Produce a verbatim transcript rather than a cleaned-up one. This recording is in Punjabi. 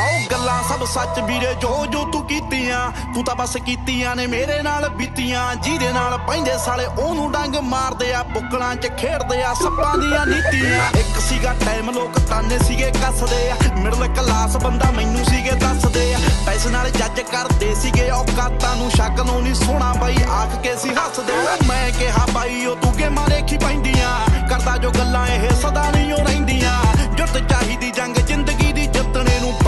ਆਓ ਗੱਲਾਂ ਸਭ ਸੱਚ ਵੀਰੇ ਜੋ ਜੋ ਤੂੰ ਕੀਤੀਆਂ, ਤੂੰ ਤਾਂ ਬਸ ਕੀਤੀਆਂ ਨੇ ਮੇਰੇ ਨਾਲ ਬੀਤੀਆਂ। ਜਿਹਦੇ ਨਾਲ ਪੈਂਦੇ ਸਾਲੇ ਉਹਨੂੰ ਡੰਗ ਮਾਰਦੇ ਆ, ਬੁੱਕਲਾਂ 'ਚ ਖੇਡਦੇ ਆ ਸੱਪਾਂ ਦੀਆਂ ਨੀਤੀਆਂ। ਇੱਕ ਸੀਗਾ ਟਾਈਮ ਲੋਕ ਤਾਨੇ ਸੀਗੇ ਕੱਸਦੇ ਆ, ਮਿਡਲ ਕਲਾਸ ਬੰਦਾ ਮੈਨੂੰ ਸੀਗੇ ਦੱਸਦੇ ਆ। ਪੈਸੇ ਨਾਲ ਜੱਜ ਕਰਦੇ ਸੀਗੇ ਔਕਾਤਾਂ ਨੂੰ, ਸ਼ੱਕ ਨੂੰ ਨਹੀਂ ਸੋਹਣਾ ਬਾਈ ਆਖ ਕੇ ਸੀ ਹੱਸਦੇ। ਮੈਂ ਕਿਹਾ ਬਾਈ ਉਹ ਤੂੰ ਗੇਮਾਂ ਦੇਖੀ ਪੈਂਦੀਆਂ, ਕਰਦਾ ਜੋ ਗੱਲਾਂ ਇਹ ਸਦਾ ਨਹੀਂ